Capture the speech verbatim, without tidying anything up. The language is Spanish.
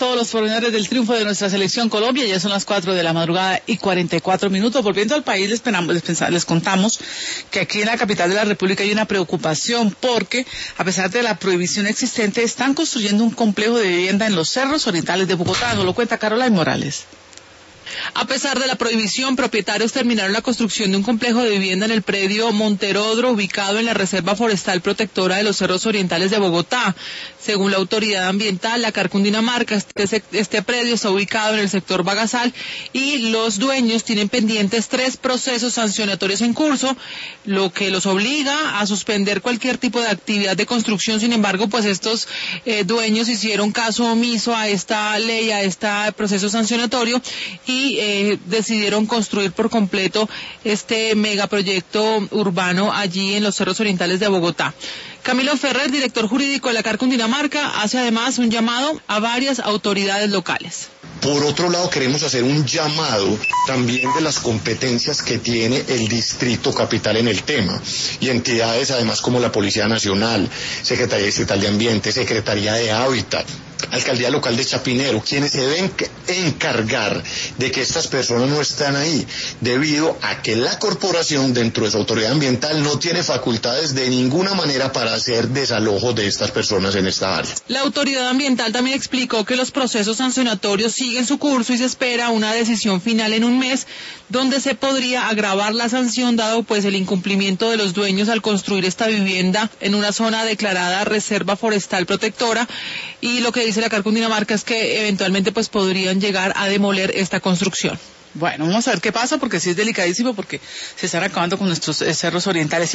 todos los pormenores del triunfo de nuestra selección Colombia. Ya son las cuatro de la madrugada y cuarenta y cuatro minutos. Volviendo al país, les, penamos, les, pensamos, les contamos que aquí en la capital de la República hay una preocupación porque, a pesar de la prohibición existente, están construyendo un complejo de vivienda en los cerros orientales de Bogotá. Nos lo cuenta Caroline Morales. A pesar de la prohibición, propietarios terminaron la construcción de un complejo de vivienda en el predio Monterodro, ubicado en la Reserva Forestal Protectora de los Cerros Orientales de Bogotá. Según la autoridad ambiental, la CAR Cundinamarca, este, este predio está ubicado en el sector Bagasal y los dueños tienen pendientes tres procesos sancionatorios en curso, lo que los obliga a suspender cualquier tipo de actividad de construcción. Sin embargo, pues estos eh, dueños hicieron caso omiso a esta ley, a este proceso sancionatorio y y eh, decidieron construir por completo este megaproyecto urbano allí en los Cerros Orientales de Bogotá. Camilo Ferrer, director jurídico de la CAR Cundinamarca, hace además un llamado a varias autoridades locales. Por otro lado, queremos hacer un llamado también de las competencias que tiene el Distrito Capital en el tema, y entidades además como la Policía Nacional, Secretaría Distrital de Ambiente, Secretaría de Hábitat, Alcaldía Local de Chapinero, quienes se deben encargar de que estas personas no están ahí, debido a que la corporación dentro de su autoridad ambiental no tiene facultades de ninguna manera para hacer desalojo de estas personas en esta área. La autoridad ambiental también explicó que los procesos sancionatorios siguen su curso y se espera una decisión final en un mes, donde se podría agravar la sanción dado pues el incumplimiento de los dueños al construir esta vivienda en una zona declarada Reserva Forestal Protectora, y lo que dice la CAR Cundinamarca es que eventualmente pues podrían llegar a demoler esta construcción. Bueno, vamos a ver qué pasa porque sí es delicadísimo porque se están acabando con nuestros eh, cerros orientales.